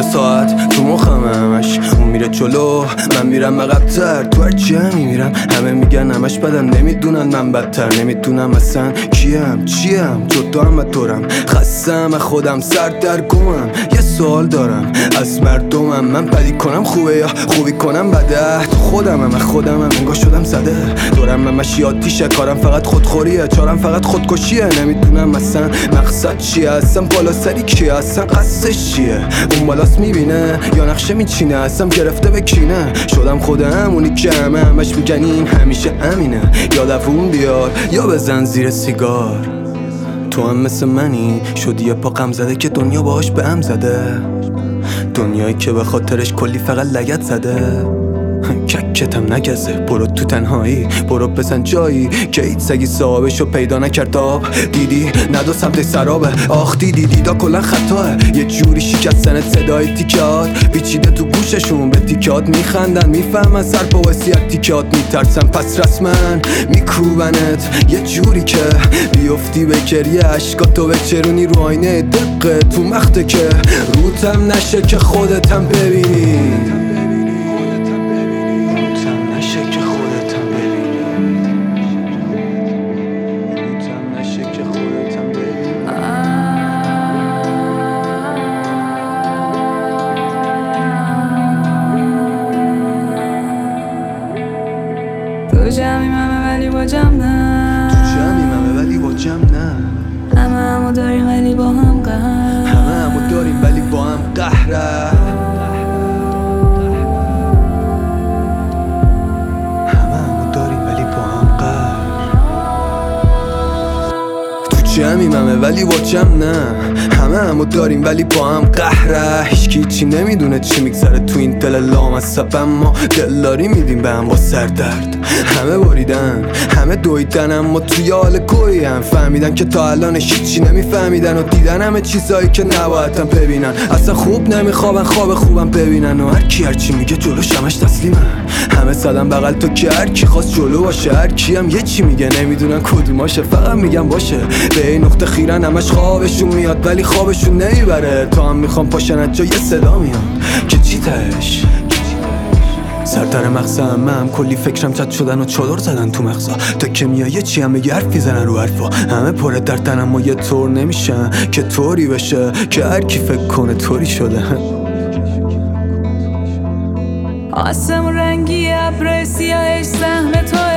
ساعت تو مخم همش، اون میره جلو من میرم عقب‌تر، تو هر جمعی میرم همه میگن همش بدم، نمیدونن من بدتر، نمیدونم اصلا کیم چیم جدا هم و دورم، خستم از خودم سردرگمم، یه سوال دارم از مردمم، من بدی کنم خوبه یا خوبی کنم بده، تو خودمم از خودمم انگار شدم زده، دورم همش یادیشه، کارم فقط خودخوریه، چارم فقط خودکشیه، نمیدونم اصلا مقصد چیه، اصلا بالا سری کیه، اصلا قصدش چیه، اون بالاست میبینه یا نقشه میچینه، اصلا گرفته به کینه، شدم خودم اونی که همش میگن این همیشه امینه، یا دوون بیار یا بزن زیر سیگار، تو هم مثل منی شدی یه پا غم زده که دنیا باهاش به هم زده، دنیایی که به خاطرش کلی فقط لگد زده، ککتم نگزه، برو تو تنهایی، برو بزن جایی که هیچ سگی صاحبشو پیدا نکرد، آب دیدی ندو سمت سرابه، آخ دیدی دیدا کلن خطاه، یه جوری شکستن صدای تیکات پیچیده تو گوششون، به تیکات میخندن میفهمن سر پا وسیعت تیکات میترسن، پس رسما میکوبنت یه جوری که بیفتی به گریه، عشقاتو بچرونی رو آینه دقه تو مخته که روتم نشه که خودتم ببینی، تو جمعیمه ولی با جمع نه، تو جمعیمه ولی با جمع نه، همه داریم ولی با هم قهر، همه داریم ولی با هم قهره، همه داریم ولی با هم قهر، تو جمعیمه ولی با جمع نه، همه داریم ولی با هم قهره، هیچکی چی نمیدونه چی میگذره تو این دل لامصب، اما دلداری میدیم به هم با سردرد، همه بریدن همه دویدن اما توی حال گویی هم فهمیدن که تا الانش هیچی نمیفهمیدن و دیدن همه چیزایی که نبایدن ببینن، اصلا خوب نمیخوابن خواب خوبم ببینن، و هر کی هر چی میگه جلوش همش تسلیمن، همه زدن بغل تو که هر کی خواست جلو باشه، هر کی هم یه چی میگه نمیدونن کدوماشه، فقط میگن باشه، به این نقطه خیرن همش خوابشون میاد ولی خوابشون نمیبره، تا هم میخوام پاشن از جا یه صدا میاد که چی تهش، سردر مغزم هم کلی فکرم چت شدن و چادر زدن تو مغزا، تا که میای یه چی هم بگی حرف میزنن رو حرفا، همه پره در تن اما یه طور نمیشن که طوری بشه که هر کی فکر کنه طوری شده، آسمون رنگی ابر سیاهش سهم تو